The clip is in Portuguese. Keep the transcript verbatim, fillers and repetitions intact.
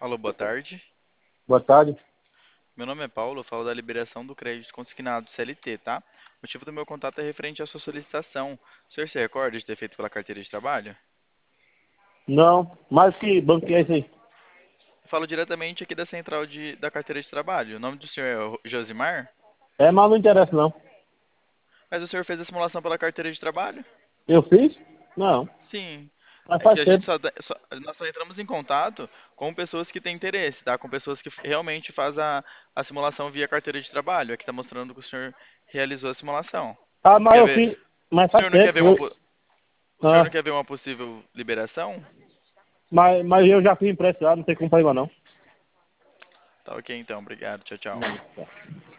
Alô, boa tarde. Boa tarde. Meu nome é Paulo, eu falo da liberação do crédito consignado C L T, tá? O motivo do meu contato é referente à sua solicitação. O senhor se recorda de ter feito pela carteira de trabalho? Não, mas que banco que é esse aí? Eu falo diretamente aqui da central de, da carteira de trabalho. O nome do senhor é Ro- Josimar? É, mas não interessa não. Mas o senhor fez a simulação pela carteira de trabalho? Eu fiz? Não, Sim. mas É que faz a gente tempo. só, dá- só- nós só entramos em contato com pessoas que têm interesse, tá? Com pessoas que realmente fazem a, a simulação via carteira de trabalho. Aqui está mostrando que o senhor realizou a simulação. Ah, mas Quer eu ver? fiz, mas O faz senhor não quer tempo. ver uma, Eu, po- O senhor não ah, quer ver uma possível liberação? mas, mas eu já fui impressionado, não tem como fazer mais não. Tá ok então, obrigado. Tchau, tchau. Não, tá.